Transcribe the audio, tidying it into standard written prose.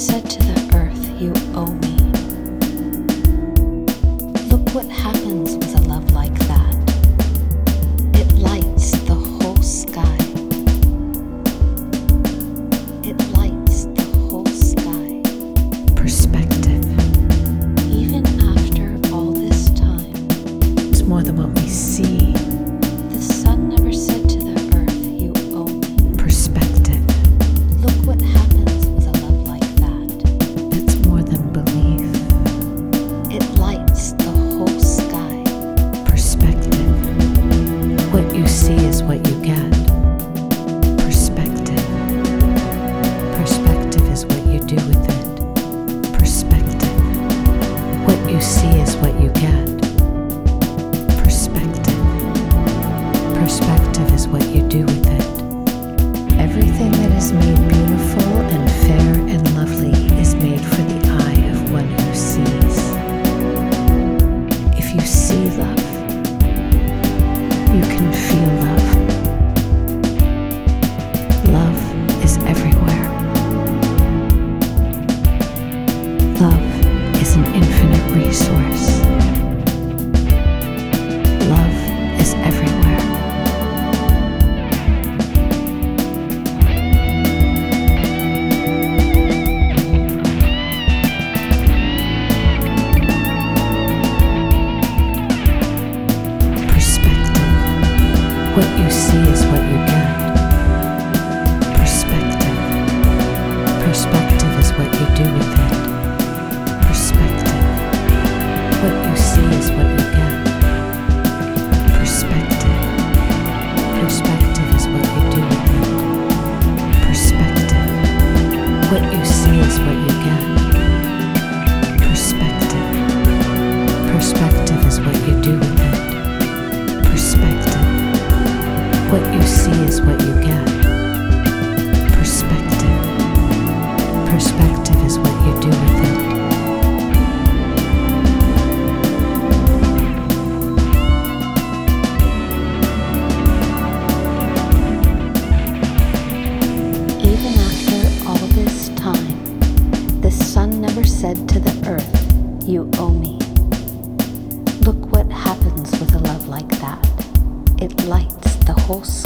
said to the earth, you owe me. Look what happens with a love like that. It lights the whole sky. It lights the whole sky. Perspective. Even after all this time, It's more than what we see. the sun never said to the earth, you owe me. Perspective. Look what happens with a love like that. It's more than belief. It lights the whole sky. Perspective. What you see is what you get. Perspective. Perspective is what you do with it. Perspective. What you see is what you get. Perspective. Perspective is what you do with it. Everything that is made beautiful and fair and lovely is made for the eye of one who sees. If you see love, you can feel love. Love is everywhere. Love is an infinite resource. Love is everywhere. Perspective. What you see is what you get. Perspective. Perspective is what you do with it. Perspective. What you see is what you get. Perspective. Perspective is what you do with it. Perspective. What you see is what you get. Perspective. Perspective is what you do with it. Perspective. What you see is what you get. Perspective. Perspective is what you do with it. Even after all this time, the sun never said to the earth, you owe me. Look what happens with a love like that. It lights the whole